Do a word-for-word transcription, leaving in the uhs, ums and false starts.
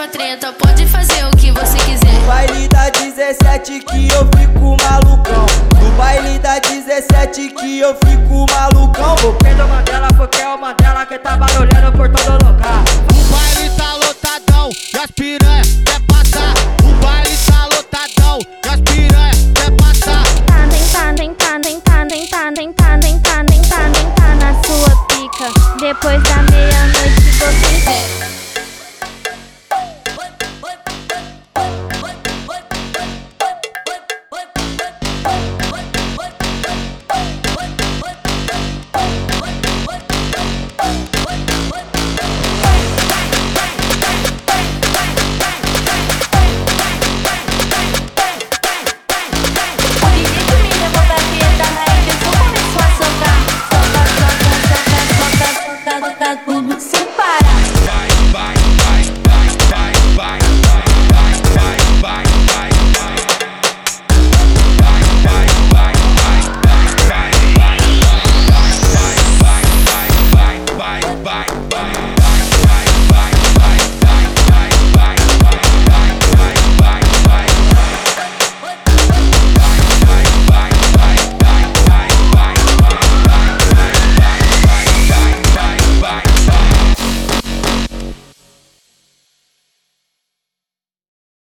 uma treta, pode fazer o que você quiser. No baile da dezessete que eu fico malucão. No baile da dezessete que eu fico malucão. O Pedro Mandela porque é o Mandela que tá barulhando por todo lugar. O baile